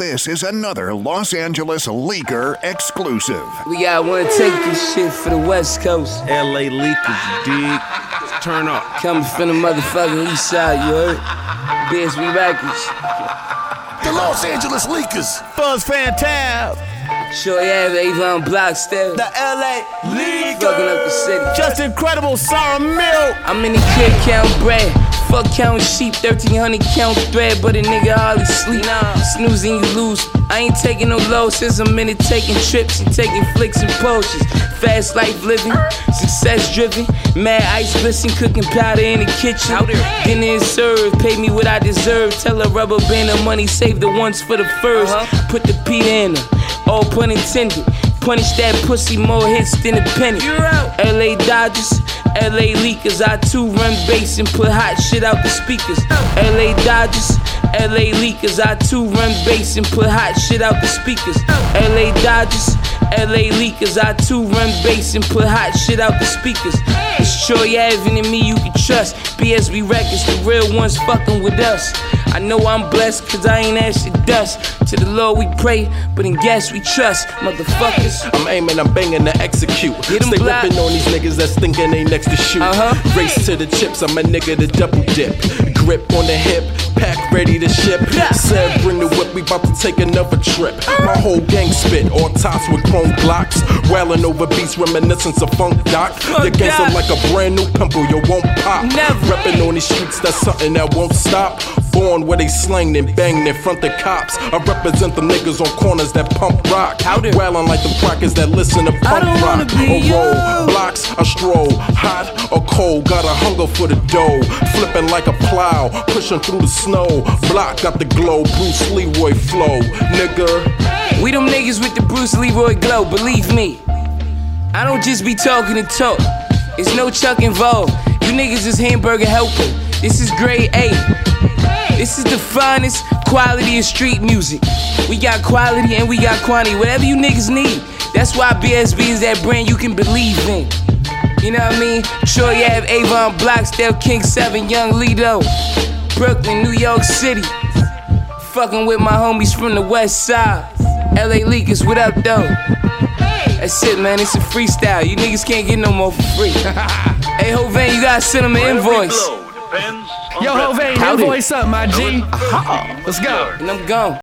This is another Los Angeles Leaker exclusive. We got one take this shit for the West Coast. LA Leakers, you dig? Turn up. Coming from the motherfucking east side, you heard? BSB Records. The Los Angeles Leakers. Buzz Fantab. Sure, yeah, Avon Block still. The LA Leakers. Fucking up the city. Just incredible Sarah Milk. I'm in the crib counting bread. Fuck counting sheep, 1300 count thread, but a nigga hardly sleep. Snoozing you lose. I ain't taking no losses. I'm in it taking trips and taking flicks and potions. Fast life living, success driven. Mad ice glisten, cooking powder in the kitchen. Dinner is served, pay me what I deserve. Tell a rubber band of money, save the ones for the first. Put the P in her, all pun intended. Punish that pussy, more hits than a penny. LA Dodgers, LA Leakers. I too run bass and put hot shit out the speakers. LA Dodgers, LA Leakers. I too run bass and put hot shit out the speakers. LA Dodgers, LA Leakers. I too run bass and put hot shit out the speakers. It's Troy Ave and me you can trust. BSB Records, the real ones fucking with us. I know I'm blessed cause I ain't asked shit dust. To the Lord we pray, but in gas we trust. Motherfuckers, I'm aiming, I'm banging to execute. Stay whipping on these niggas that's thinking they next to shoot. Race to the chips, I'm a nigga to double dip. Grip on the hip, pack ready to ship. Said bring the whip, we bout to take another trip. My whole gang spit, all tops with chrome blocks. Wailing over beats, reminiscence of Funk Doc. Your gangster like a brand new pimple, you won't pop. Reppin' on these streets, that's something that won't stop. Born where they slang and bang in front of cops. I represent the niggas on corners that pump rock. Wailing like the crackers that listen to punk rock. A roll, blocks, a stroll, hot or cold. Got a hunger for the dough. Flipping like a plow, pushing through the snow. Block got the glow, Bruce Leroy flow, nigga. We them niggas with the Bruce Leroy glow, believe me. I don't just be talking to talk. It's no Chuck involved. You niggas is hamburger helper. This is grade A. This is the finest quality of street music. We got quality and we got quantity. Whatever you niggas need. That's why BSB is that brand you can believe in. You know what I mean? Sure you have Avon Blocksdale, King 7, Young Lido, Brooklyn, New York City. Fucking with my homies from the west side. LA Leakers, what up though? That's it, man, it's a freestyle. You niggas can't get no more for free. Hey, Hovain, you gotta send him an invoice. Yo, Hovain, invoice up, my G. Let's go. And I'm gone.